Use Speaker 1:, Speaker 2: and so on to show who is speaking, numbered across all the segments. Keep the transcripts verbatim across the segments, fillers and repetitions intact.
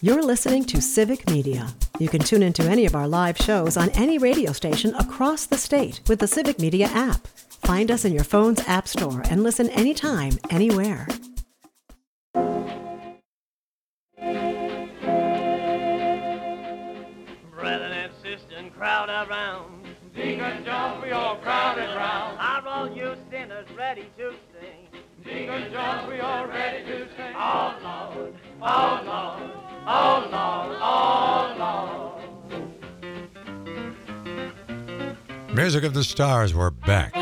Speaker 1: You're listening to Civic Media. You can tune into any of our live shows on any radio station across the state with the Civic Media app. Find us in your phone's app store and listen anytime, anywhere.
Speaker 2: Brethren and sisters, crowd around. Deacon Jones, we all crowded round. Are all you sinners ready to sing? Deacon Jones, we all ready to sing. Oh Lord, oh Lord, oh Lord, oh
Speaker 3: Lord. Music of the Stars, we're back.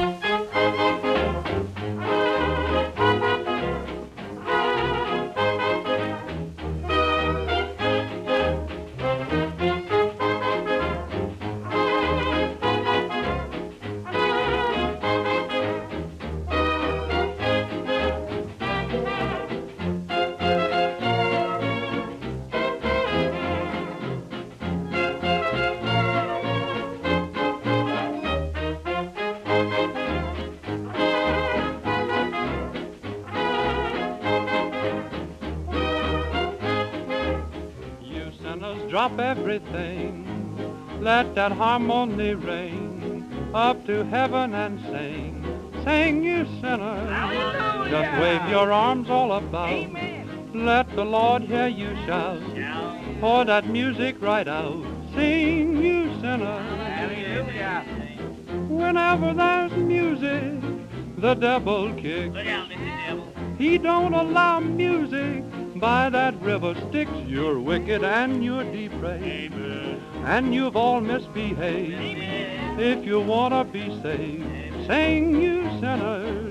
Speaker 4: Drop everything, let that harmony ring, up to heaven and sing, sing you sinners. Hallelujah. Just wave your arms all about. Amen. Let the Lord hear you shout, pour that music right out, sing you sinners. Hallelujah. Whenever there's music, the devil kicks. Look out, Mister Devil. He don't allow music by that river Styx. You're wicked and you're depraved. Amen. And you've all misbehaved. Amen. If you want to be saved, amen, sing you sinners.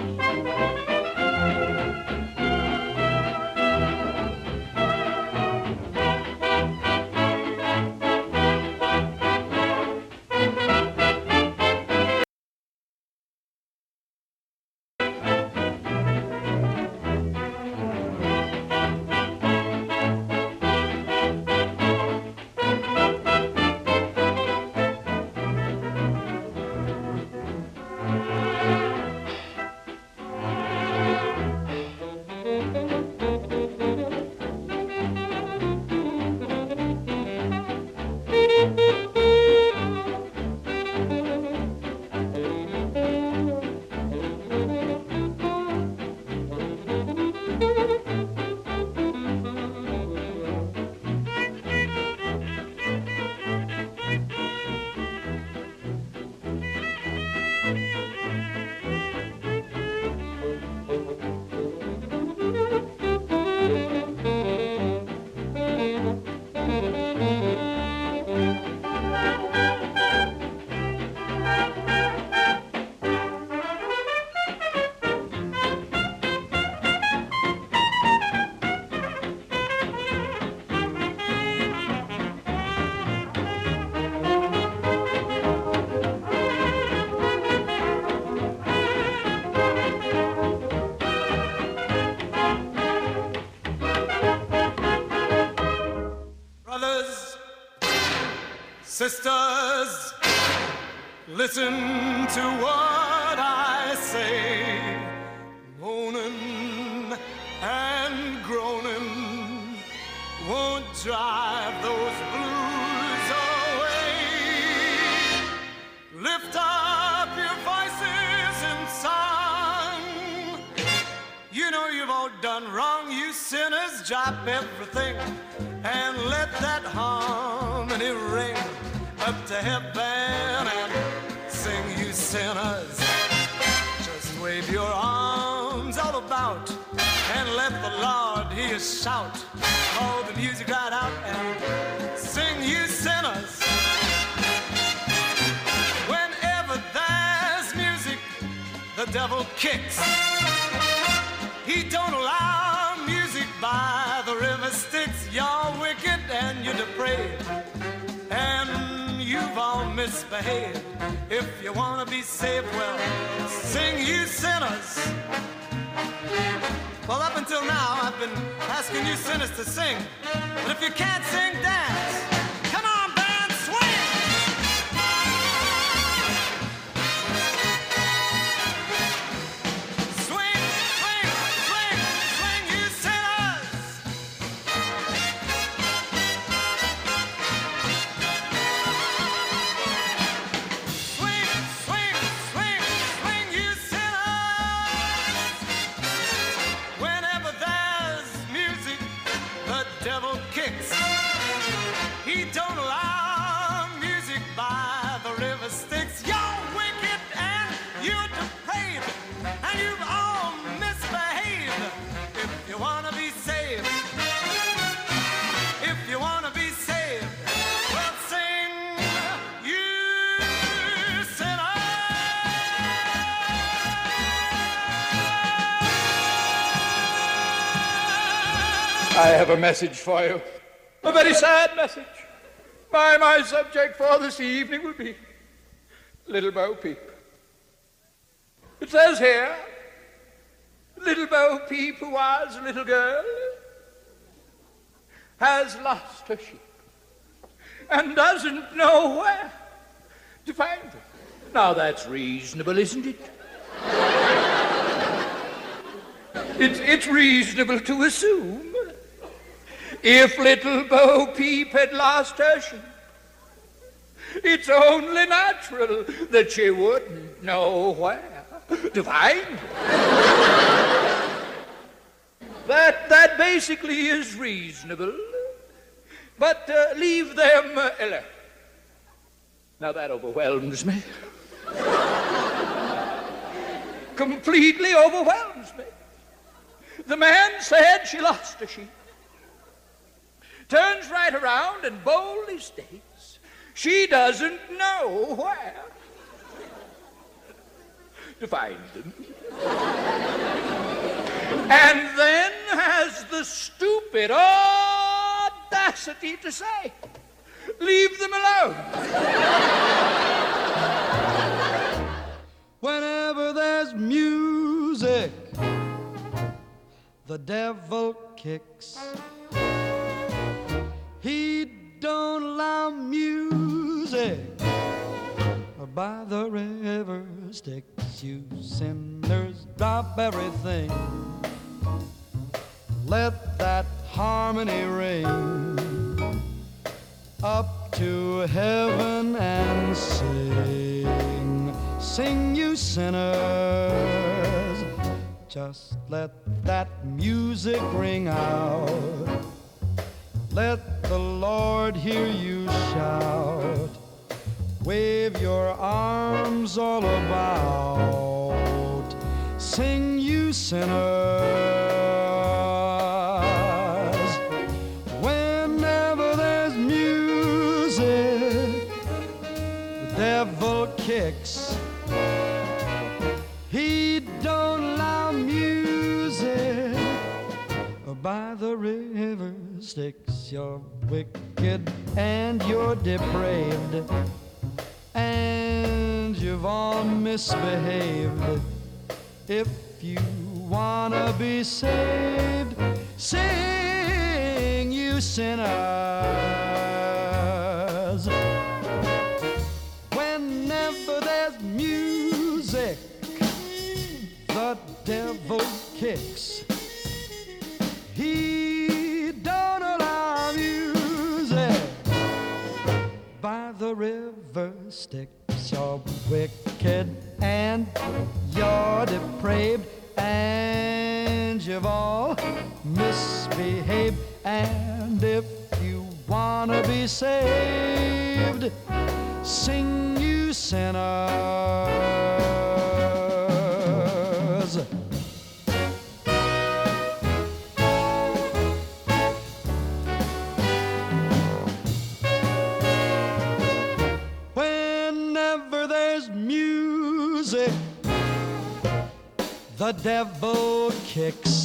Speaker 5: Sisters, listen to what I say. Moaning and groaning won't drive those blues away. Lift up your voices in song. You know you've all done wrong, you sinners. Drop everything and let that harmony ring up to heaven and sing, you sinners. Just wave your arms all about and let the Lord hear you shout. Hold the music right out and sing, you sinners. Whenever there's music, the devil kicks. He don't allow music by the river Styx. You're wicked and you're depraved, and you've all misbehaved. If you want to be saved, well, sing, you sinners. Well, up until now, I've been asking you sinners to sing. But if you can't sing, dance. Come on, band, swing! Swing, swing, swing, swing, you sinners! devil kicks. He don't allow music by the river Styx. You're wicked and you're depraved, and you've all misbehaved. If you wanna be saved, if you wanna be saved, well sing, you sinner.
Speaker 6: I have a message for you. A very sad message. My, my subject for this evening will be Little Bo Peep. It says here, Little Bo Peep, who was a little girl, has lost her sheep and doesn't know where to find them. Now that's reasonable, isn't it? It's, it's reasonable to assume if Little Bo Peep had lost her sheep, it's only natural that she wouldn't know where to find them. That, that basically is reasonable, but uh, leave them uh, alone. Now that overwhelms me. Completely overwhelms me. The man said she lost her sheep. Turns right around and boldly states she doesn't know where to find them. And then has the stupid audacity to say, leave them alone.
Speaker 7: Whenever there's music, the devil kicks. He don't allow music by the river Styx. You sinners, drop everything. Let that harmony ring up to heaven and sing. Sing, you sinners, just let that music ring out. Let the Lord hear you shout. Wave your arms all about. Sing, you sinners. Whenever there's music, the devil kicks. He don't allow music by the river Styx. You're wicked and you're depraved, and you've all misbehaved. If you wanna be saved, sing, you sinners. Whenever there's music, the devil kicks. He don't allow music by the river Styx. You're wicked and you're depraved, and you've all misbehaved. And if you wanna be saved, sing, you sinners. The devil kicks.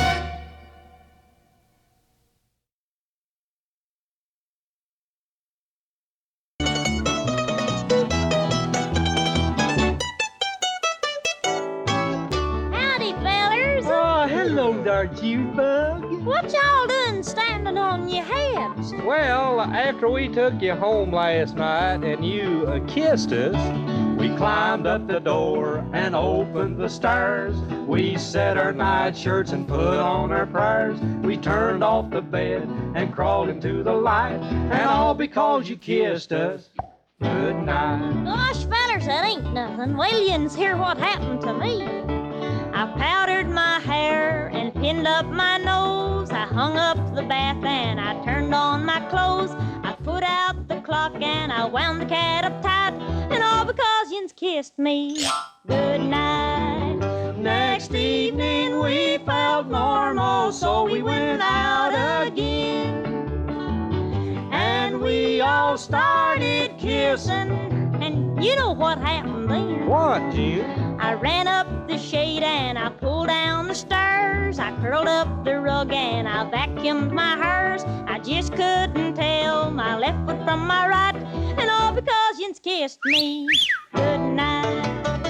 Speaker 8: Howdy, fellers.
Speaker 9: Oh, hello there, Jewbug.
Speaker 8: What y'all doing standing on your heads?
Speaker 9: Well, after we took you home last night and you uh, kissed us, we climbed up the door and opened the stairs. We set our nightshirts and put on our prayers. We turned off the bed and crawled into the light, and all because you kissed us. Good night.
Speaker 8: Gosh, fellers, that ain't nothing. Williams, hear what happened to me. I powdered my hair and pinned up my nose. I hung up the bath and I turned on my clothes. I put out the clock and I wound the cat up tight. And all because yins kissed me good night. Next evening we felt normal, so we went out again. And we all started kissing. And you know what happened then?
Speaker 9: What, June?
Speaker 8: I ran up the shade and I pulled down the stairs. I curled up the rug and I vacuumed my hairs. I just couldn't tell my left foot from my right. And all because yins kissed me good night.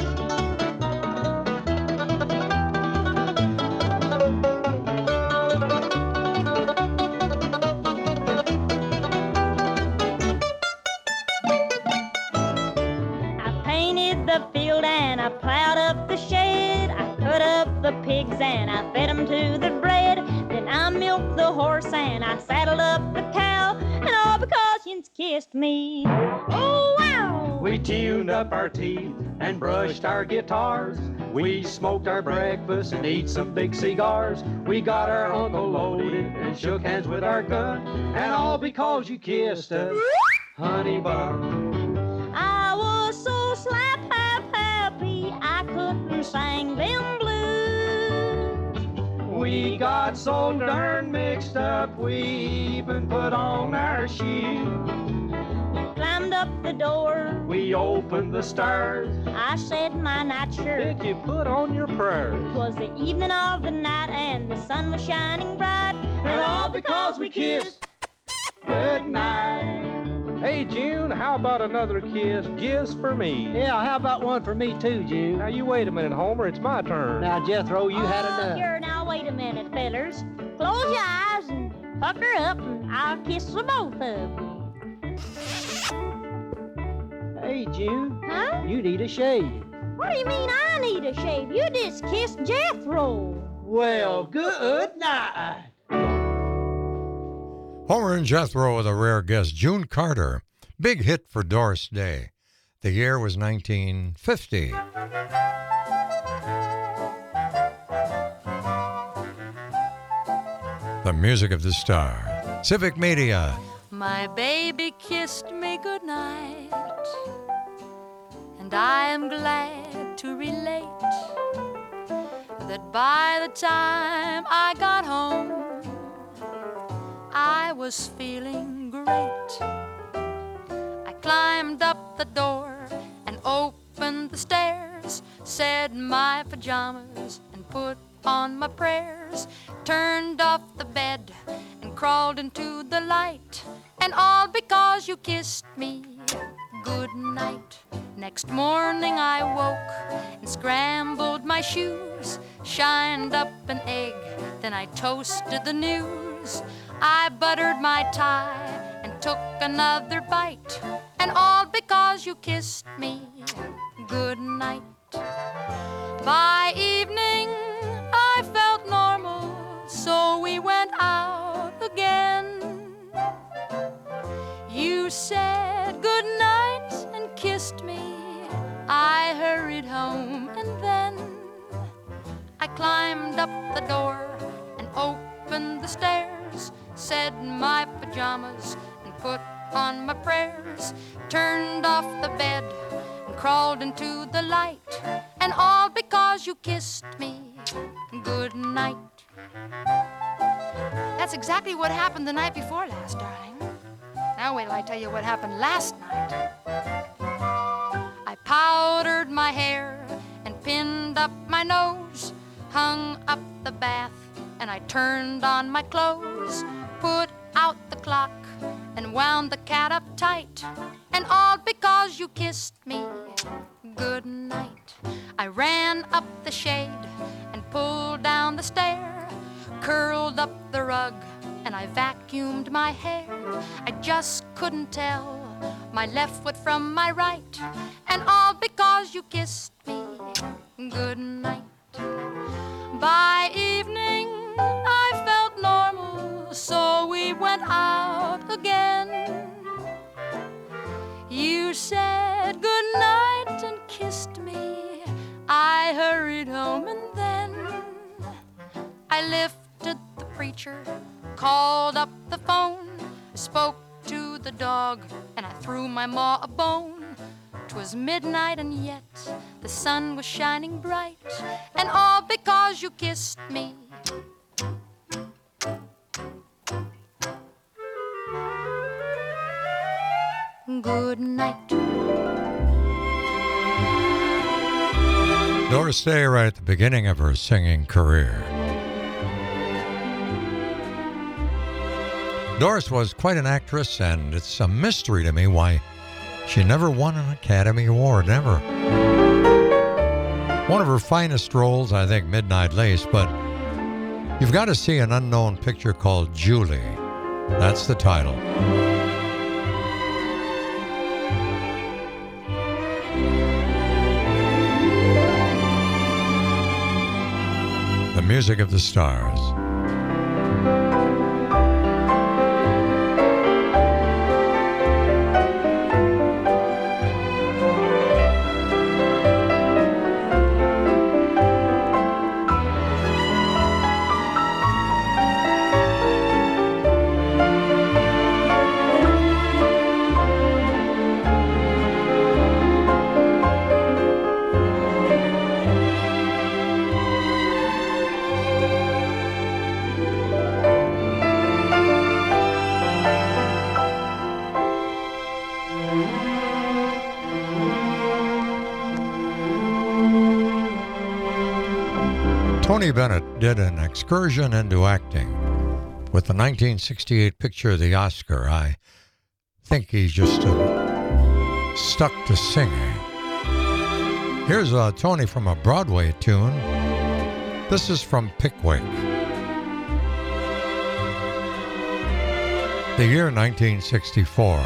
Speaker 8: The field and I plowed up the shed. I cut up the pigs and I fed them to the bread. Then I milked the horse and I saddled up the cow. And all because yins kissed me. Oh, wow!
Speaker 9: We tuned up our teeth and brushed our guitars. We smoked our breakfast and ate some big cigars. We got our uncle loaded and shook hands with our gun. And all because you kissed us, honey bun.
Speaker 8: I was so slap happy I couldn't sing them blues.
Speaker 9: We got so darn mixed up we even put on our shoes.
Speaker 8: We climbed up the door.
Speaker 9: We opened the stairs.
Speaker 8: I said my nightshirt.
Speaker 9: Did you put on your prayers?
Speaker 8: It was the evening of the night and the sun was shining bright.
Speaker 9: And all because we kissed good night. Hey, June, how about another kiss just for me?
Speaker 10: Yeah, how about one for me too, June?
Speaker 9: Now, you wait a minute, Homer. It's my turn.
Speaker 10: Now, Jethro, you
Speaker 8: oh,
Speaker 10: had enough.
Speaker 8: Here, now, wait a minute, fellers. Close your eyes and pucker up, and I'll kiss the both of you.
Speaker 10: Hey, June.
Speaker 8: Huh?
Speaker 10: You need a shave.
Speaker 8: What do you mean I need a shave? You just kissed Jethro.
Speaker 10: Well, good night.
Speaker 3: Homer and Jethro with a rare guest, June Carter. Big hit for Doris Day. The year was nineteen fifty. The music of the star. Civic Media.
Speaker 11: My baby kissed me goodnight, and I am glad to relate that by the time I got home, I was feeling great. I climbed up the door and opened the stairs, said my pajamas and put on my prayers, turned off the bed and crawled into the light, and all because you kissed me good night. Next morning I woke and scrambled my shoes, shined up an egg, then I toasted the news. I buttered my tie and took another bite, and all because you kissed me good night. By evening I felt normal, so we went out again. You said good night and kissed me. I hurried home, and then I climbed up the door and opened the stairs, said my pajamas and put on my prayers, turned off the bed and crawled into the light, and all because you kissed me good night. That's exactly what happened the night before last, darling. Now wait till I tell you what happened last night. I powdered my hair and pinned up my nose, hung up the bath and I turned on my clothes, put out the clock and wound the cat up tight, and all because you kissed me good night. I ran up the shade and pulled down the stair, curled up the rug and I vacuumed my hair. I just couldn't tell my left foot from my right, and all because you kissed me good night. By evening I felt normal, so we went out again. You said good night and kissed me. I hurried home, and then I lifted the preacher called up the phone, spoke to the dog, and I threw my maw a bone. 'Twas midnight and yet the sun was shining bright, and all because you kissed me. Good night.
Speaker 3: Doris Day, right at the beginning of her singing career. Doris was quite an actress, and it's a mystery to me why she never won an Academy Award, never. One of her finest roles, I think, Midnight Lace, but you've got to see an unknown picture called Julie. That's the title. The music of the stars. Tony Bennett did an excursion into acting with the nineteen sixty-eight picture The Oscar. I think he's just uh, stuck to singing. Here's uh, Tony from a Broadway tune. This is from Pickwick. The year nineteen sixty-four.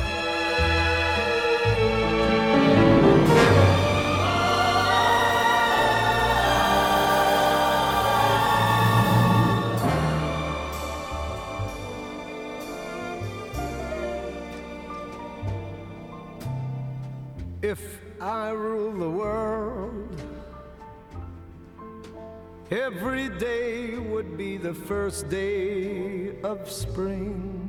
Speaker 7: If I rule the world, every day would be the first day of spring.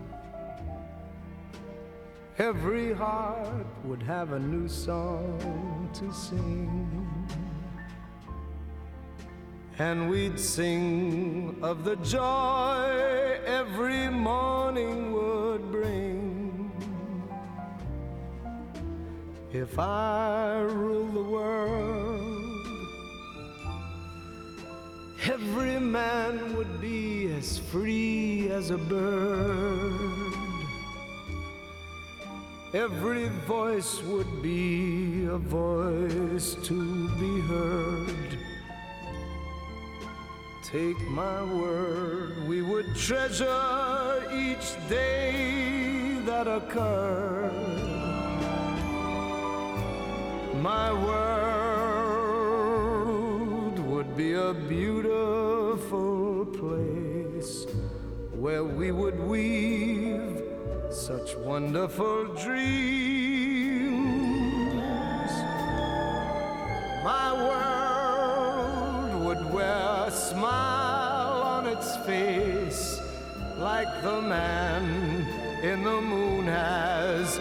Speaker 7: Every heart would have a new song to sing, and we'd sing of the joy every morning would bring. If I rule the world, every man would be as free as a bird. Every voice would be a voice to be heard. Take my word, we would treasure each day that occurred. My world would be a beautiful place where we would weave such wonderful dreams. My world would wear a smile on its face like the man in the moon has.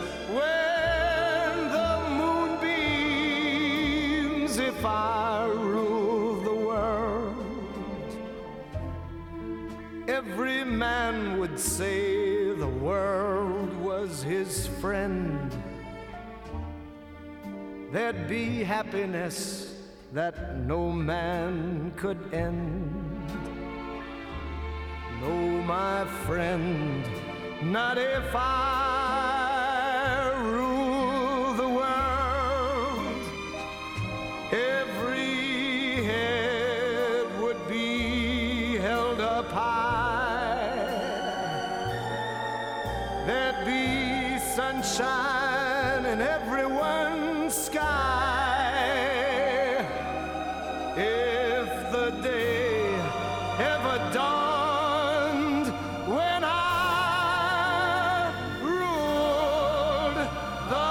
Speaker 7: If I rule the world, every man would say the world was his friend. There'd be happiness that no man could end. No, my friend, not if I rule the world. Every head would be held up high. There'd be sunshine in everyone's sky. If the day ever dawned when I ruled the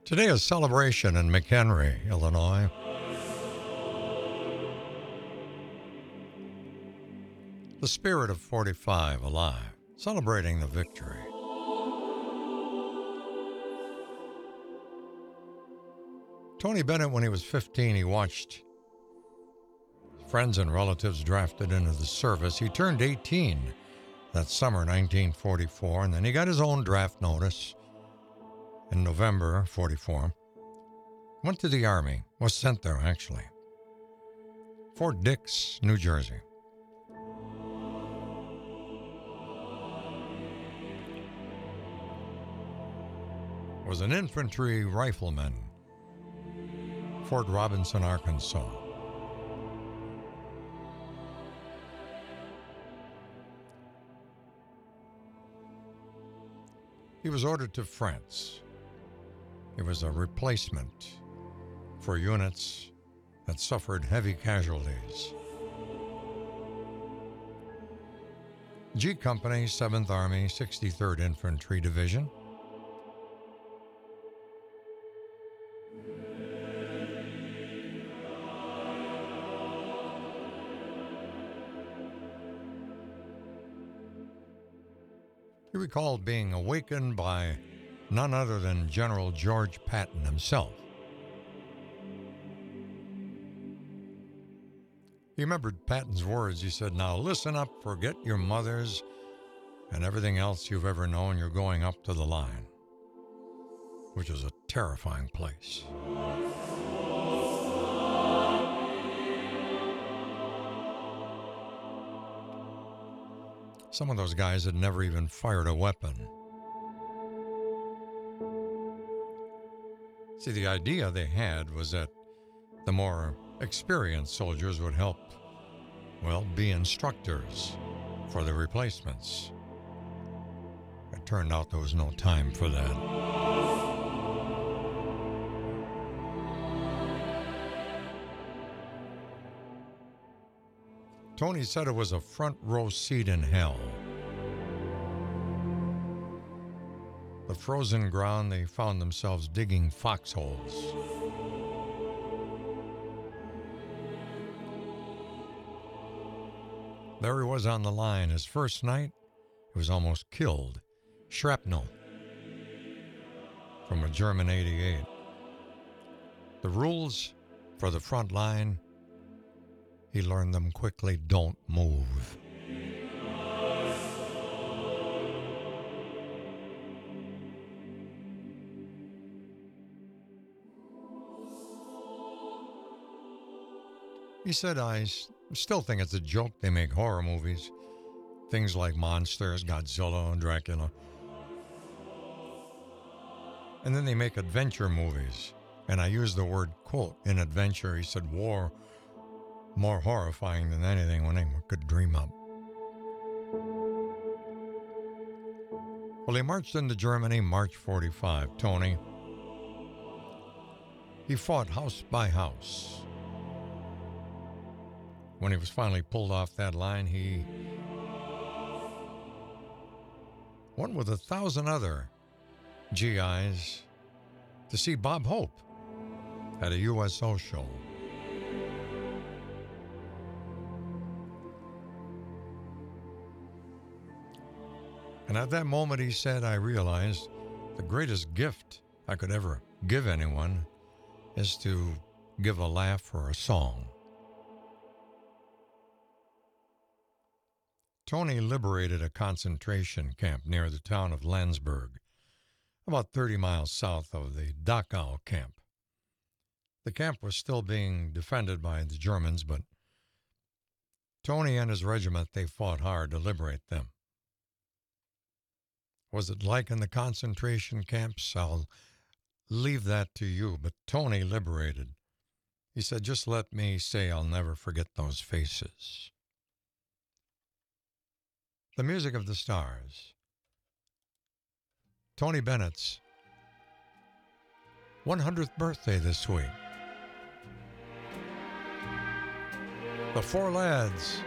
Speaker 3: Today is celebration in McHenry, Illinois. The spirit of forty-five alive, celebrating the victory. Tony Bennett, when he was fifteen, he watched friends and relatives drafted into the service. He turned eighteen that summer, nineteen forty-four, and then he got his own draft notice in November forty-four. Went to the Army, was sent there actually. Fort Dix, New Jersey. Was an infantry rifleman, Fort Robinson, Arkansas. He was ordered to France. It was a replacement for units that suffered heavy casualties. G Company, seventh Army, sixty-third Infantry Division. He recalled being awakened by none other than General George Patton himself. He remembered Patton's words. He said, "Now listen up, forget your mothers and everything else you've ever known. You're going up to the line," which is a terrifying place. Some of those guys had never even fired a weapon. See, the idea they had was that the more experienced soldiers would help, well, be instructors for the replacements. It turned out there was no time for that. Tony said it was a front row seat in hell. The frozen ground, they found themselves digging foxholes. There he was on the line. His first night, he was almost killed. Shrapnel from a German eighty-eight. The rules for the front line, he learned them quickly. Don't move. He said, "I still think it's a joke they make horror movies. Things like monsters, Godzilla, Dracula. And then they make adventure movies. And I use the word, quote, in adventure." He said, "War, more horrifying than anything one could dream up." Well, he marched into Germany, March forty-five. Tony, he fought house by house. When he was finally pulled off that line, he went with a thousand other G Is to see Bob Hope at a U S O show. And at that moment, he said, "I realized the greatest gift I could ever give anyone is to give a laugh or a song." Tony liberated a concentration camp near the town of Landsberg, about thirty miles south of the Dachau camp. The camp was still being defended by the Germans, but Tony and his regiment, they fought hard to liberate them. Was it like in the concentration camps? I'll leave that to you, but Tony liberated. He said, "Just let me say I'll never forget those faces." The music of the stars. Tony Bennett's one hundredth birthday this week. The Four Lads.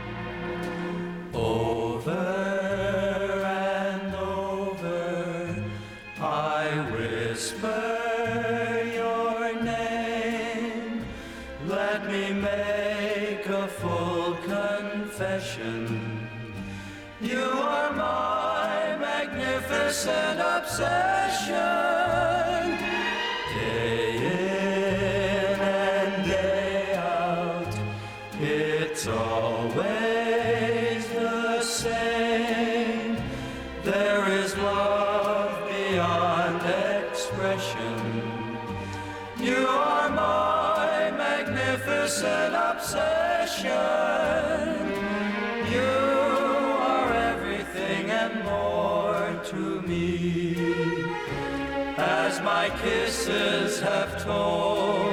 Speaker 7: Over and over, I whisper
Speaker 12: your name. Let me make a full confession. You are my magnificent obsession. Day in and day out, it's always the same. There is love beyond expression. You are my magnificent obsession. You are everything and more to me, as my kisses have told.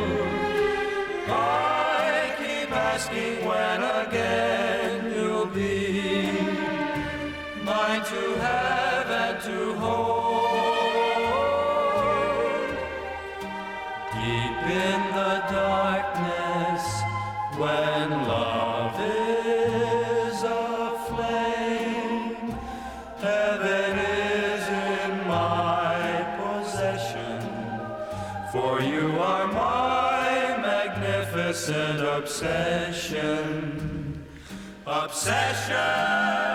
Speaker 12: I keep asking when again you'll be mine to have and to hold. Deep in the darkness, when love is aflame, heaven is in my possession, for you are my magnificent obsession. Obsession.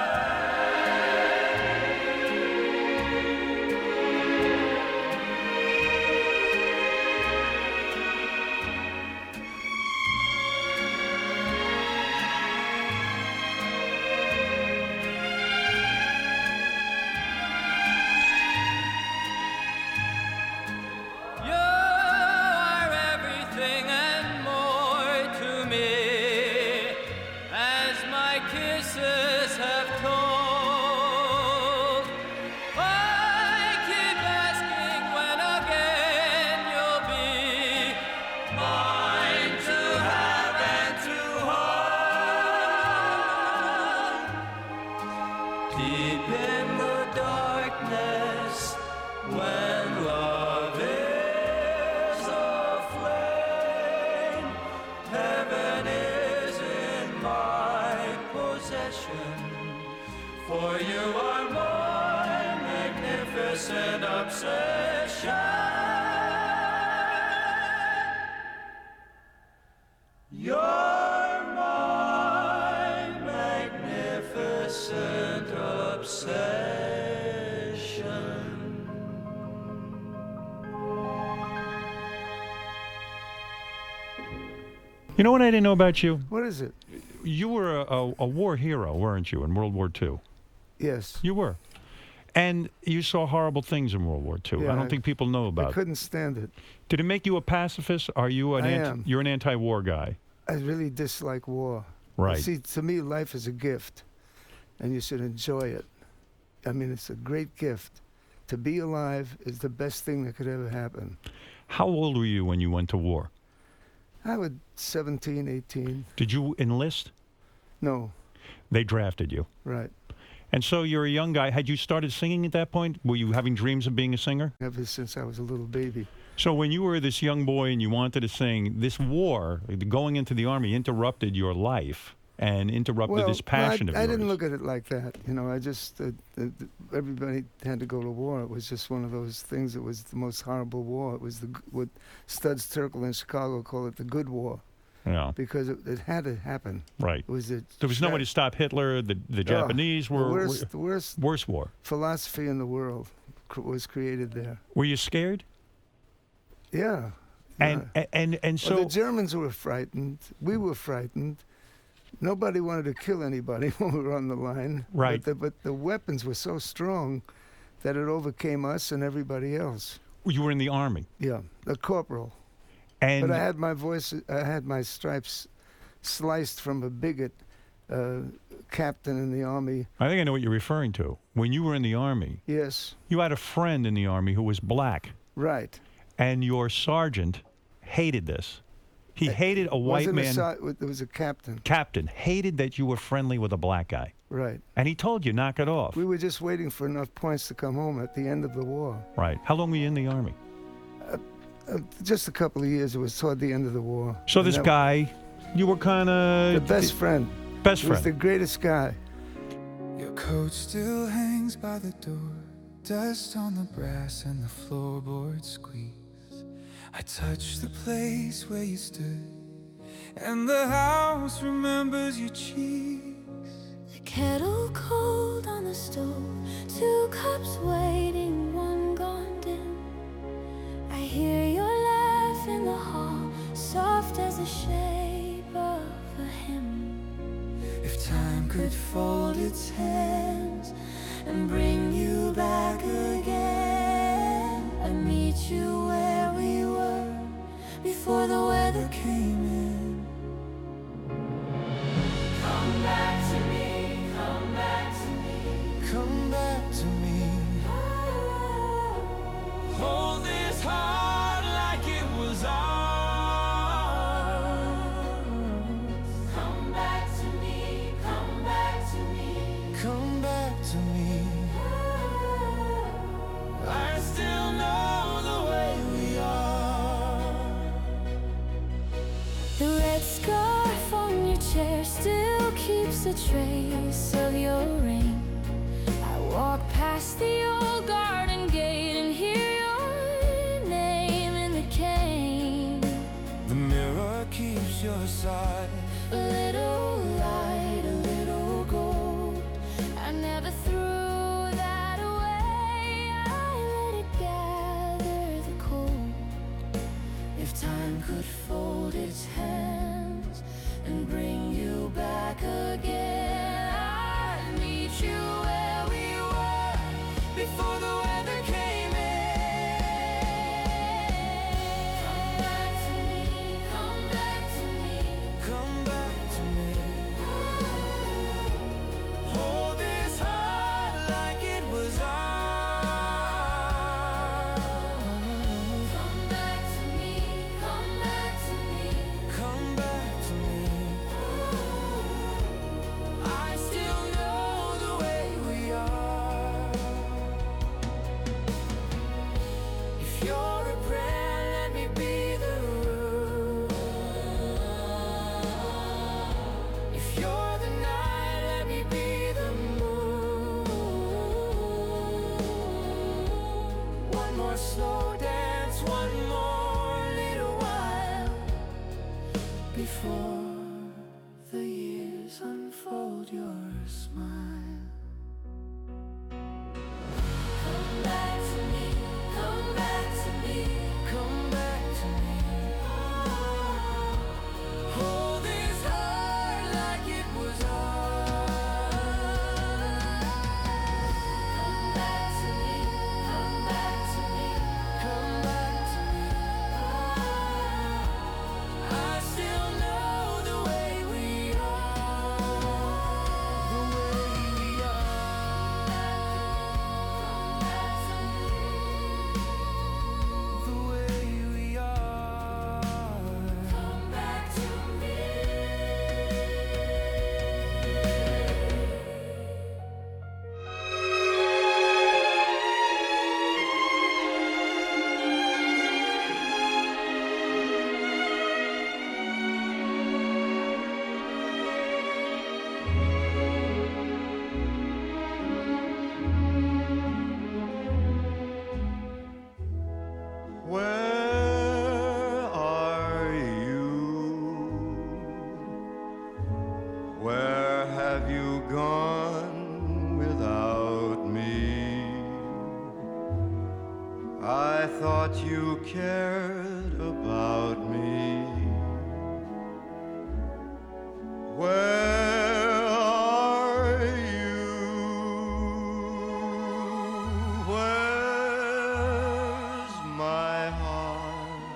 Speaker 12: For you are my magnificent obsession. You're my magnificent obsession.
Speaker 13: You know what I didn't know about you?
Speaker 14: What is it?
Speaker 13: You were a, a, a war hero, weren't you, in World War Two?
Speaker 14: Yes.
Speaker 13: You were. And you saw horrible things in World War Two.
Speaker 14: Yeah,
Speaker 13: I don't
Speaker 14: I-
Speaker 13: think people know about
Speaker 14: I
Speaker 13: it.
Speaker 14: couldn't stand it.
Speaker 13: Did it make you a pacifist? Are you an
Speaker 14: I
Speaker 13: anti-
Speaker 14: am.
Speaker 13: You're an anti-war guy.
Speaker 14: I really dislike war.
Speaker 13: Right.
Speaker 14: See, to me, life is a gift, and you should enjoy it. I mean, it's a great gift. To be alive is the best thing that could ever happen.
Speaker 13: How old were you when you went to war?
Speaker 14: I was seventeen, eighteen.
Speaker 13: Did you enlist?
Speaker 14: No.
Speaker 13: They drafted you.
Speaker 14: Right.
Speaker 13: And so you're a young guy. Had you started singing at that point? Were you having dreams of being a singer?
Speaker 14: Ever since I was a little baby.
Speaker 13: So when you were this young boy and you wanted to sing, this war, going into the Army, interrupted your life and interrupted
Speaker 14: well,
Speaker 13: this passion
Speaker 14: well,
Speaker 13: of
Speaker 14: I, I
Speaker 13: yours.
Speaker 14: didn't look at it like that. You know, I just, uh, uh, everybody had to go to war. It was just one of those things. It was the most horrible war. It was the, g- what Studs Terkel in Chicago call it the good war.
Speaker 13: Yeah.
Speaker 14: Because it, it had to happen.
Speaker 13: Right.
Speaker 14: It was a
Speaker 13: There was no way to stop Hitler. The, the Japanese
Speaker 14: the
Speaker 13: were,
Speaker 14: worst,
Speaker 13: were
Speaker 14: the worst,
Speaker 13: worst war.
Speaker 14: philosophy in the world cr- was created there.
Speaker 13: Were you scared?
Speaker 14: Yeah.
Speaker 13: And
Speaker 14: yeah.
Speaker 13: and and so
Speaker 14: well, the Germans were frightened. We were frightened. Nobody wanted to kill anybody when we were on the line.
Speaker 13: Right.
Speaker 14: But the, but the weapons were so strong that it overcame us and everybody else.
Speaker 13: you were in the Army.
Speaker 14: Yeah, a corporal.
Speaker 13: And
Speaker 14: but I had my voice, I had my stripes sliced from a bigot uh, captain in the Army.
Speaker 13: I think I know what you're referring to. When you were in the Army,
Speaker 14: Yes,
Speaker 13: you had a friend in the Army who was black,
Speaker 14: right.
Speaker 13: and your sergeant hated this. He hated a white
Speaker 14: Wasn't a
Speaker 13: man.
Speaker 14: si- it was a captain.
Speaker 13: Captain hated that you were friendly with a black guy.
Speaker 14: Right.
Speaker 13: And he told you, knock it off.
Speaker 14: We were just waiting for enough points to come home at the end of the war.
Speaker 13: Right. How long were you in the Army?
Speaker 14: Uh, just a couple of years. It was toward the end of the war.
Speaker 13: So
Speaker 14: And
Speaker 13: this
Speaker 14: that-
Speaker 13: guy, you were kind of...
Speaker 14: The best friend.
Speaker 13: Best
Speaker 14: He was
Speaker 13: friend.
Speaker 14: the greatest guy.
Speaker 15: Your coat still hangs by the door, dust on the brass and the floorboards squeak. I touch the place where you stood, and the house remembers your cheeks.
Speaker 16: The kettle cold on the stove, two cups waiting, one gone dim. I hear your laugh in the hall, soft as the shape of a hymn.
Speaker 15: If time could fold its hands and bring you back again, I'd meet you where we were before the weather came in.
Speaker 12: Come back to me, come back to me,
Speaker 15: come back to me.
Speaker 12: Hold this heart like it was ours. Come back to me, come back to me,
Speaker 15: come back to me.
Speaker 12: I still know the way we are.
Speaker 16: The red scarf on your chair still keeps a trace of your ring. I walk past the old garden gate and hear your name in the cane.
Speaker 15: The mirror keeps your side.
Speaker 16: A little light, a little gold. I never threw that away. I let it gather the cold.
Speaker 15: If time could fold its hands and bring you back again,
Speaker 16: I'd meet you where we were
Speaker 15: before the weather came in.
Speaker 16: Come back to me, come back to me,
Speaker 15: come back to me. Hold this heart like it was ours.
Speaker 16: come back to me, come back to me.
Speaker 15: Come back to me. I still know the way we are. If you're a prayer, let me be the root. If you're the night, let me be the moon. One more slow dance, one more little while before the years unfold your smile.
Speaker 16: Come back to me, come back to me,
Speaker 15: come back to me. Hold this heart like it was ours.
Speaker 16: come back to me, come back to me.
Speaker 15: Come back to me. I still know the way we are. The way we are. The way we are.
Speaker 16: Come back to me.
Speaker 17: Where are you? Where have you gone without me? I thought you cared about me. Where are you? Where's my heart?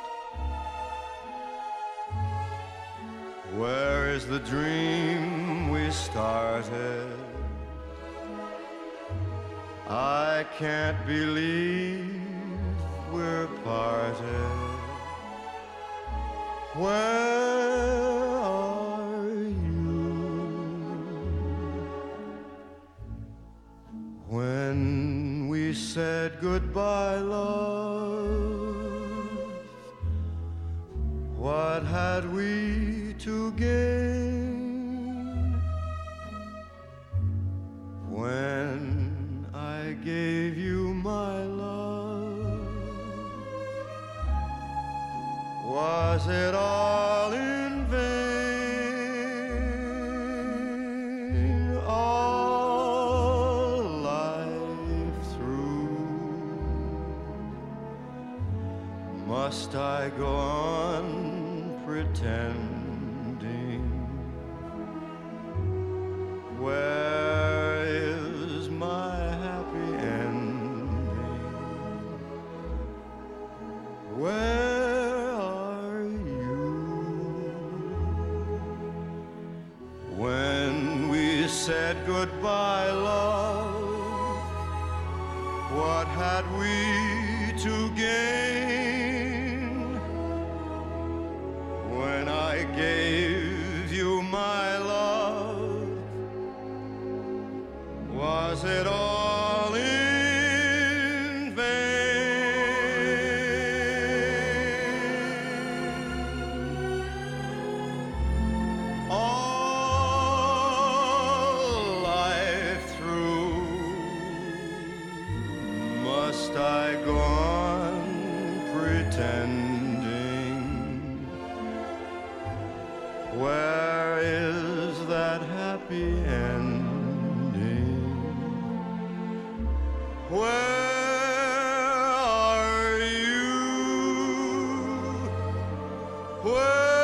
Speaker 17: Where is the dream we started? I can't believe we're parted. Where are you? When we said goodbye, love, what had we to gain? When I gave you my love, Was it all in vain? All life through, must I go on pretending? Where is my happy ending? Where are you? When we said goodbye, love, what had we to gain? When I gave you my love, was it all in vain? All life through, must I go on pretending? Where is that happy ending? Where are you? Where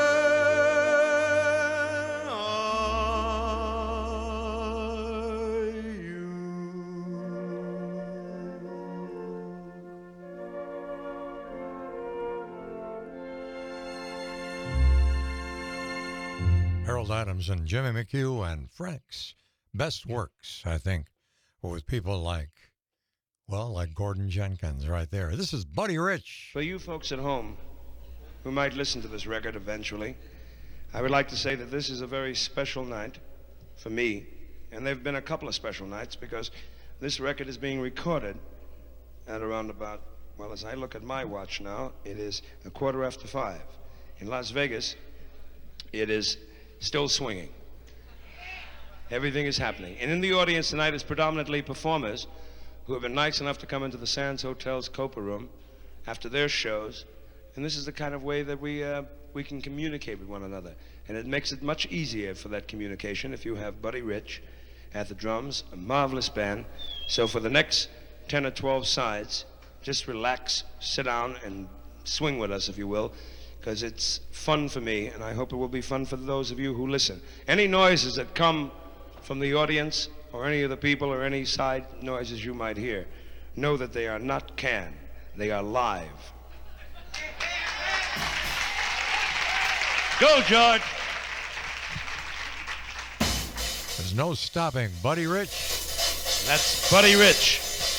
Speaker 17: are you?
Speaker 3: Harold Adams and Jimmy McHugh and Frank's best works, I think, were with people like, well, like Gordon Jenkins right there. This is Buddy Rich.
Speaker 18: For you folks at home who might listen to this record eventually, I would like to say that this is a very special night for me, and there have been a couple of special nights because this record is being recorded at around about, well, as I look at my watch now, it is a quarter after five. In Las Vegas, it is still swinging. Everything is happening. And in the audience tonight is predominantly performers who have been nice enough to come into the Sands Hotel's Copa Room after their shows. And this is the kind of way that we, uh, we can communicate with one another. And it makes it much easier for that communication if you have Buddy Rich at the drums, a marvelous band. So for the next ten or twelve sides, just relax, sit down, and swing with us, if you will, because it's fun for me, and I hope it will be fun for those of you who listen. Any noises that come from the audience, or any of the people, or any side noises you might hear, know that they are not canned, they are live. Go, George!
Speaker 3: There's no stopping Buddy Rich.
Speaker 18: That's Buddy Rich.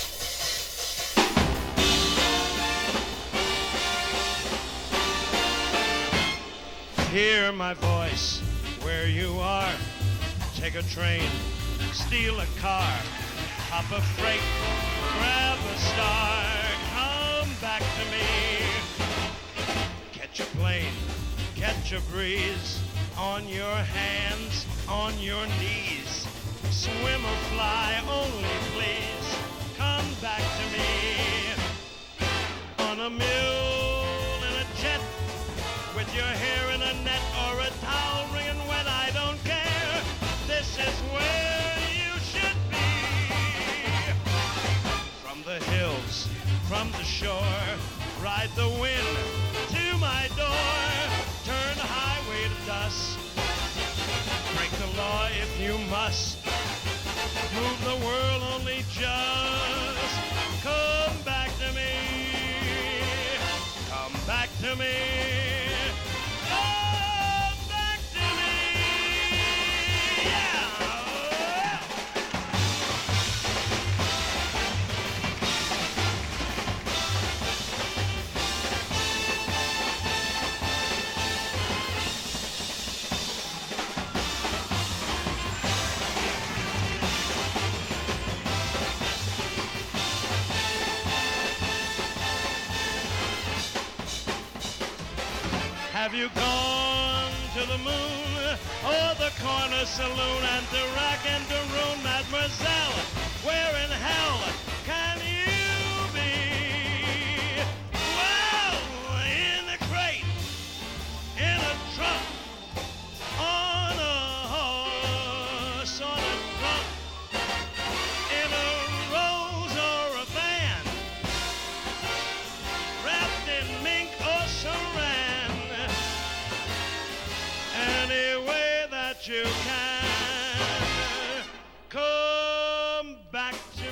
Speaker 18: Hear my voice where you are. Take a train, steal a car, hop a freight, grab a star, come back to me. Catch a plane, catch a breeze, on your hands, on your knees. Swim or fly, only please, come back to me. On a mule in a jet, with your hair in a net or a towel wringing wet, I don't care. This is where you should be. From the hills, from the shore, ride the wind to my door. Turn the highway to dust. Break the law if you must. Move the world only just. Come back to me. Come back to me. Have you gone to the moon or the corner saloon and to rack and to ruin, mademoiselle? Where in hell can you be? Well, in the crate that you can come back to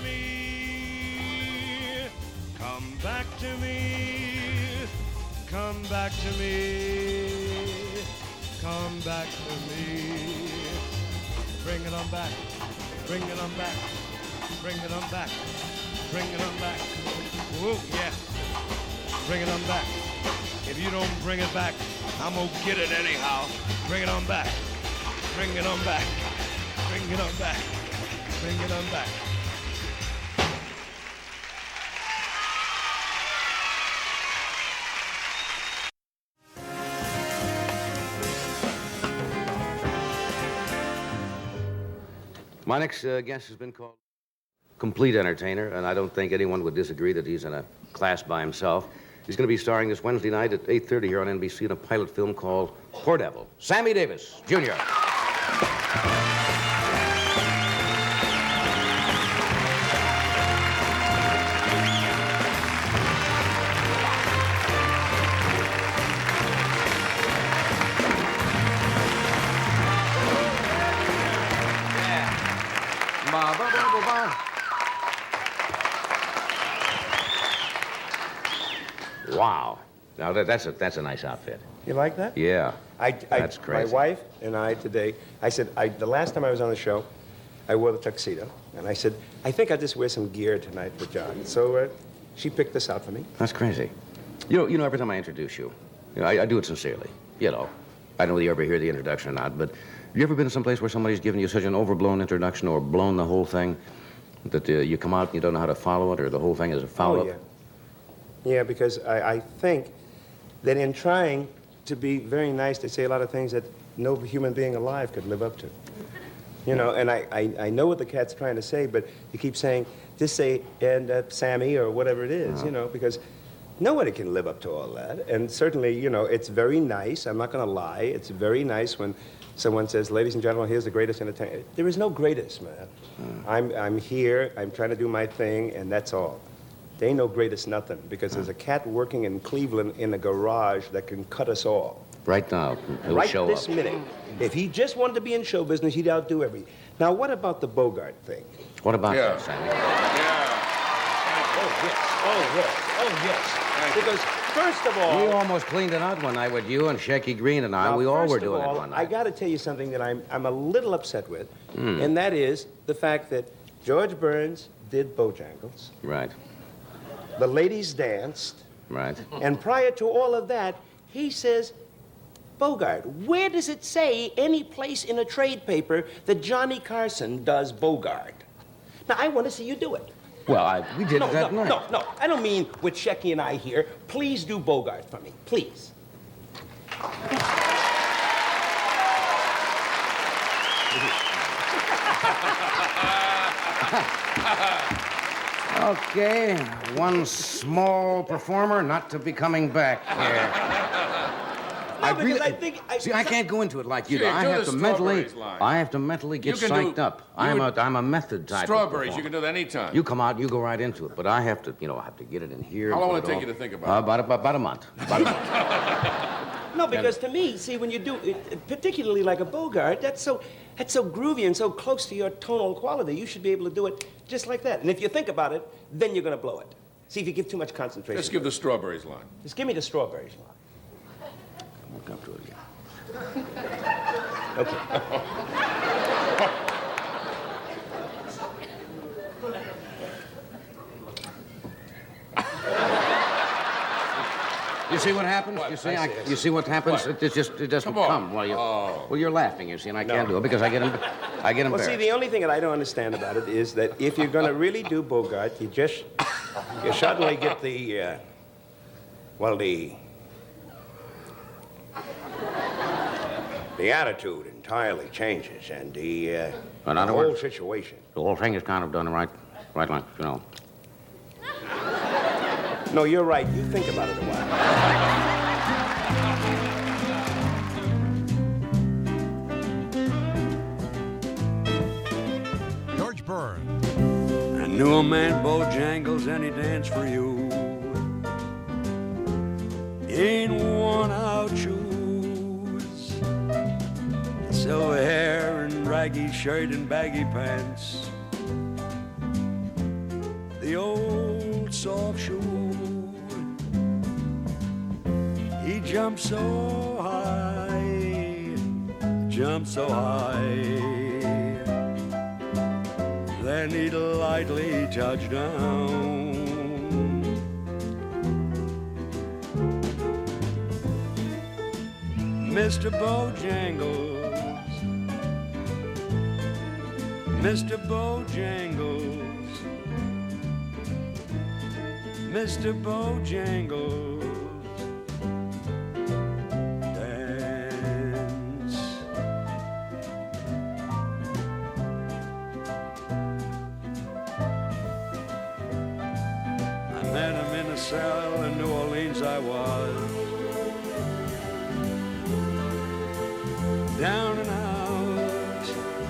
Speaker 18: me. Come back to me. Come back to me. Come back to me. Bring it on back. Bring it on back. Bring it on back. Bring it on back. Whoa, yeah. Bring it on back. If you don't bring it back, I'm gonna get it anyhow. Bring it on back. Bring it on back. Bring it on back. Bring it on back.
Speaker 19: My next uh, guest has been called Complete Entertainer, and I don't think anyone would disagree that he's in a class by himself. He's going to be starring this Wednesday night at eight thirty here on N B C in a pilot film called Poor Devil. Sammy Davis, Junior Ba, ba, ba, ba, ba. Wow. Now, that, that's, a, that's a nice outfit.
Speaker 20: You like that?
Speaker 19: Yeah.
Speaker 20: I, I,
Speaker 19: That's crazy.
Speaker 20: My wife and I today, I said, I, the last time I was on the show, I wore the tuxedo. And I said, I think I'll just wear some gear tonight for John. So uh, she picked this out for me.
Speaker 19: That's crazy. You know, you know, every time I introduce you, you know, I, I do it sincerely. You know, I don't know whether you ever hear the introduction or not, but have you ever been someplace where somebody's given you such an overblown introduction or blown the whole thing that uh, you come out and you don't know how to follow it, or the whole thing is a follow-up?
Speaker 20: Oh, yeah. Yeah, because I, I think that in trying to be very nice, they say a lot of things that no human being alive could live up to. You know, and I, I, I know what the cat's trying to say, but you keep saying, just say, and uh, Sammy, or whatever it is,
Speaker 19: Uh-huh.
Speaker 20: you know, because nobody can live up to all that. And certainly, you know, it's very nice. I'm not going to lie. It's very nice when someone says, ladies and gentlemen, here's the greatest entertainer. There is no greatest, man. I'm, I'm here. I'm trying to do my thing, and that's all. There ain't no greatest nothing, because there's a cat working in Cleveland in a garage that can cut us all.
Speaker 19: Right now, he'll
Speaker 20: Right
Speaker 19: show
Speaker 20: this
Speaker 19: up.
Speaker 20: minute. If he just wanted to be in show business, he'd outdo every. Now, what about the Bogart thing?
Speaker 19: What about
Speaker 20: Yeah.
Speaker 19: that, Sammy?
Speaker 20: Oh, yes. Oh, yes. Oh, yes. Because, first of all...
Speaker 19: We almost cleaned it out one night with you and Shecky Green and I.
Speaker 20: Now,
Speaker 19: we all
Speaker 20: first
Speaker 19: were
Speaker 20: of
Speaker 19: doing
Speaker 20: all,
Speaker 19: it one
Speaker 20: I
Speaker 19: night.
Speaker 20: got to tell you something that I'm, I'm a little upset with,
Speaker 19: Hmm.
Speaker 20: and that is the fact that George Burns did Bojangles.
Speaker 19: Right,
Speaker 20: The ladies danced.
Speaker 19: right.
Speaker 20: And prior to all of that, he says, Bogart, where does it say any place in a trade paper that Johnny Carson does Bogart? Now, I want to see you do it.
Speaker 19: Well, I, we did
Speaker 20: no,
Speaker 19: it that
Speaker 20: no,
Speaker 19: night.
Speaker 20: No, no, I don't mean with Shecky and I here. Please do Bogart for me, please.
Speaker 19: Okay, one small performer not to be coming back here.
Speaker 20: No, because I think I,
Speaker 19: See, I can't go into it like you do.
Speaker 21: Gee,
Speaker 19: I
Speaker 21: do
Speaker 19: have
Speaker 21: the
Speaker 19: to mentally,
Speaker 21: strawberries line.
Speaker 19: I have to mentally get
Speaker 21: You can
Speaker 19: psyched
Speaker 21: do-
Speaker 19: up.
Speaker 21: you
Speaker 19: I'm
Speaker 21: would-
Speaker 19: a, I'm a method type. of
Speaker 21: Strawberries, you
Speaker 19: performer.
Speaker 21: can do that anytime.
Speaker 19: You come out, you go right into it, but I have to, you know, I have to get it in here.
Speaker 21: How long
Speaker 19: put
Speaker 21: will it take
Speaker 19: all-
Speaker 21: you to think about
Speaker 19: Uh,
Speaker 21: it?
Speaker 19: about, about, about a month. About a month.
Speaker 20: No, because to me, see, when you do, it, particularly like a Bogart, that's so, that's so groovy and so close to your tonal quality. You should be able to do it just like that. And if you think about it, then you're going to blow it. See, if you give too much concentration.
Speaker 21: Let's give the strawberries line.
Speaker 20: Just give me the strawberries line.
Speaker 19: We'll come to it again. You see what happens? You see,
Speaker 20: I
Speaker 19: I
Speaker 20: see, I
Speaker 19: you see what happens?
Speaker 20: What?
Speaker 19: It just it doesn't
Speaker 20: Come on.
Speaker 19: come. Well, you,
Speaker 21: Oh.
Speaker 19: well, you're laughing. You see, and I
Speaker 20: No.
Speaker 19: can't do it because I get em- I get
Speaker 20: Well,
Speaker 19: embarrassed.
Speaker 20: see, the only thing that I don't understand about it is that if you're going to really do Bogart, you just, you suddenly get the, uh, well, the, the attitude entirely changes, and the, uh,
Speaker 19: In
Speaker 20: the
Speaker 19: other
Speaker 20: whole
Speaker 19: words-
Speaker 20: situation.
Speaker 19: The whole thing is kind of done right, right like you know.
Speaker 20: No, you're right. You think about it a while.
Speaker 3: George Burns.
Speaker 22: I knew a man Bojangles and he danced for you. Ain't worn out shoes, silver hair baggy shirt and baggy pants. The old soft shoe. He jumped so high, jumped so high. Then he lightly touched down. Mister Bojangles, Mister Bojangles, Mister Bojangles. Cell in New Orleans I was, down and out.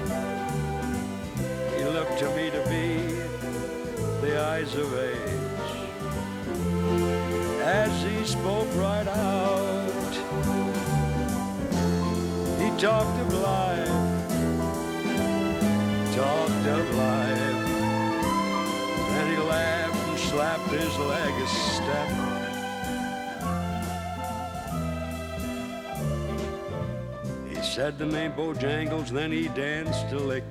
Speaker 22: He looked to me to be the eyes of age. As he spoke right out, he talked of life, talked of life. Then he laughed, slapped his leg a step. He said the name Bojangles, then he danced a lick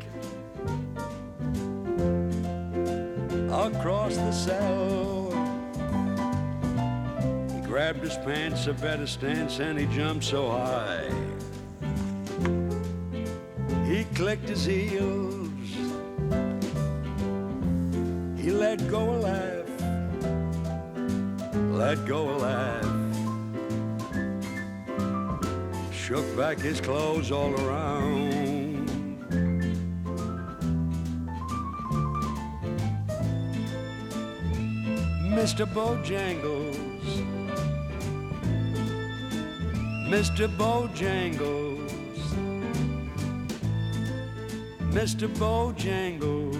Speaker 22: across the cell. He grabbed his pants, a better stance, and he jumped so high. He clicked his heels. He let go a laugh. Let go a laugh. Shook back his clothes all around. Mister Bojangles, Mister Bojangles, Mister Bojangles.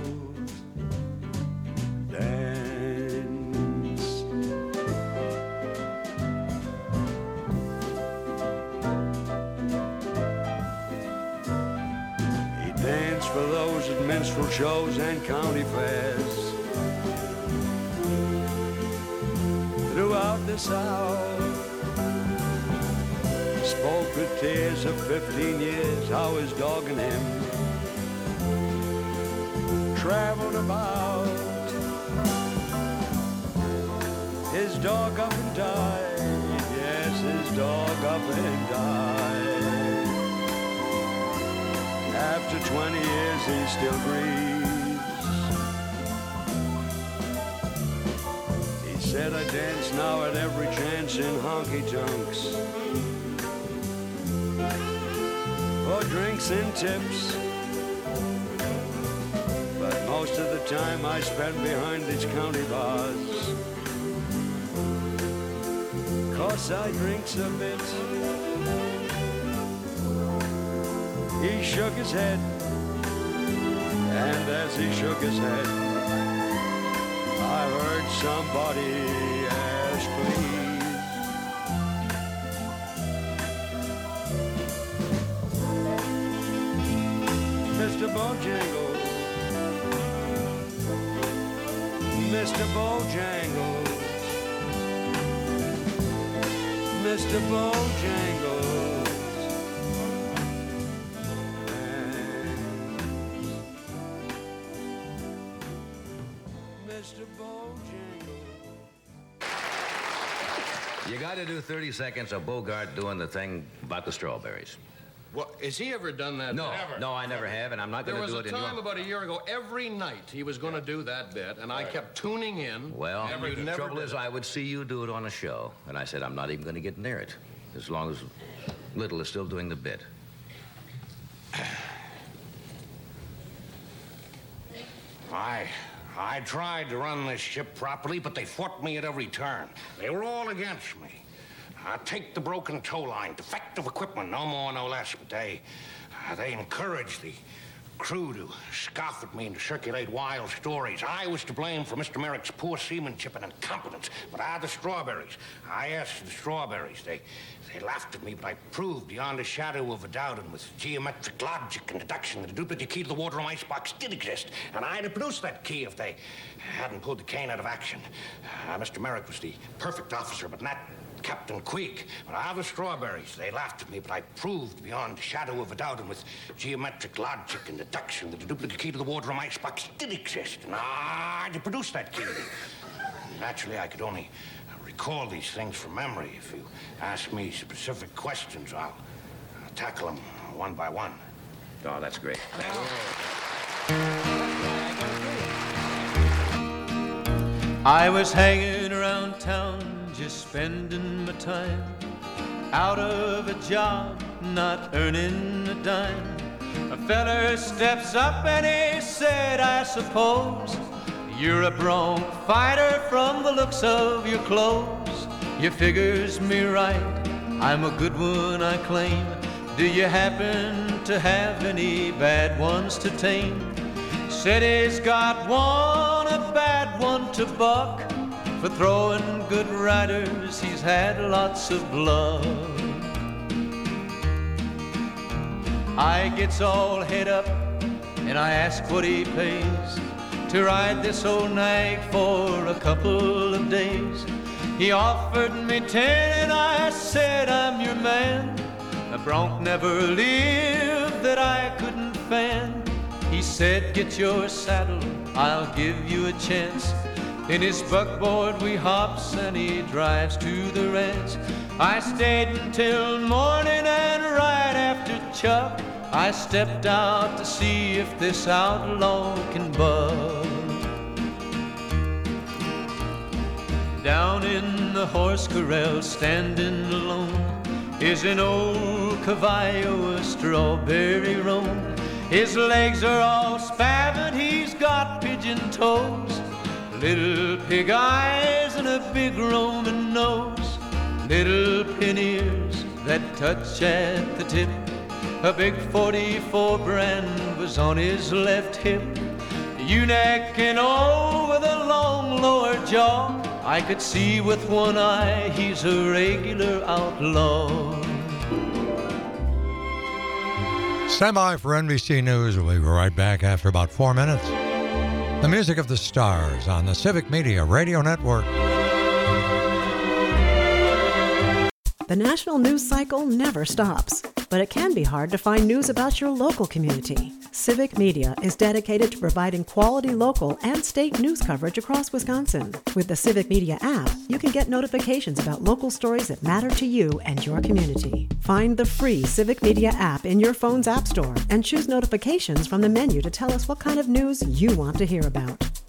Speaker 22: For those at minstrel shows and county fairs throughout the South. He spoke with tears of fifteen years, how his dog and him traveled about. His dog up and died, yes, his dog up and died. After twenty years he still grieves. He said, I dance now at every chance in honky-tonks for drinks and tips. But most of the time I spend behind these county bars, 'cause I drinks a bit. He shook his head, and as he shook his head, I heard somebody ask, please. Mister Bojangles, Mister Bojangles, Mister Bojangles.
Speaker 19: You got to do thirty seconds of Bogart doing the thing about the strawberries.
Speaker 1: Well, has he ever done that?
Speaker 19: No,
Speaker 1: Ever?
Speaker 19: no, I never have, and I'm not going to do it in
Speaker 1: There was a
Speaker 19: your...
Speaker 1: time about a year ago, every night he was going to do that bit, and I kept tuning in.
Speaker 19: Well,
Speaker 1: and
Speaker 19: the
Speaker 1: never
Speaker 19: trouble
Speaker 1: did
Speaker 19: is
Speaker 1: it.
Speaker 19: I would see you do it on a show, and I said I'm not even going to get near it, as long as Little is still doing the bit.
Speaker 21: I, I tried to run this ship properly, but they fought me at every turn. They were all against me. I take the broken tow line, defective equipment, no more, no less, but they, uh, they encouraged the crew to scoff at me and to circulate wild stories. I was to blame for Mister Merrick's poor seamanship and incompetence, but I, the Strawberries, I asked the Strawberries. They, they laughed at me, but I proved beyond a shadow of a doubt and with geometric logic and deduction that a duplicate key to the water room icebox did exist, and I'd have produced that key if they hadn't pulled the cane out of action. Uh, Mister Merrick was the perfect officer, but not Captain Queek. But I, the Strawberries, they laughed at me, but I proved beyond a shadow of a doubt and with geometric logic and deduction that a duplicate key to the water room icebox did exist, and I'd have produced that key. Naturally, I could only recall these things from memory. If you ask me specific questions, I'll, I'll tackle them one by one.
Speaker 19: Oh, that's great.
Speaker 2: I was hanging around town, just spending my time, out of a job, not earning a dime. A feller steps up and he said, I suppose you're a bronc fighter from the looks of your clothes. You figures me right, I'm a good one, I claim. Do you happen to have any bad ones to tame? Said he's got one, a bad one to buck. For throwing good riders, he's had lots of luck. I gets all head up and I ask what he pays to ride this old nag for a couple of days. He offered me ten and I said, I'm your man. A bronc never lived that I couldn't fan. He said, get your saddle, I'll give you a chance. In his buckboard we hops and he drives to the ranch. I stayed until morning and right after chuck I stepped out to see if this outlaw can buck. Down in the horse corral standing alone is an old caballo, a strawberry roan. His legs are all spavined, he's got pigeon toes, little pig eyes and a big Roman nose, little pin ears that touch at the tip. A big forty-four brand was on his left hip. Eunuch and all with a long lower jaw. I could see with one eye he's a regular outlaw.
Speaker 3: Stand by for N B C News. We'll be right back after about four minutes. The music of the stars on the Civic Media Radio Network.
Speaker 4: The national news cycle never stops, but it can be hard to find news about your local community. Civic Media is dedicated to providing quality local and state news coverage across Wisconsin. With the Civic Media app, you can get notifications about local stories that matter to you and your community. Find the free Civic Media app in your phone's app store and choose notifications from the menu to tell us what kind of news you want to hear about.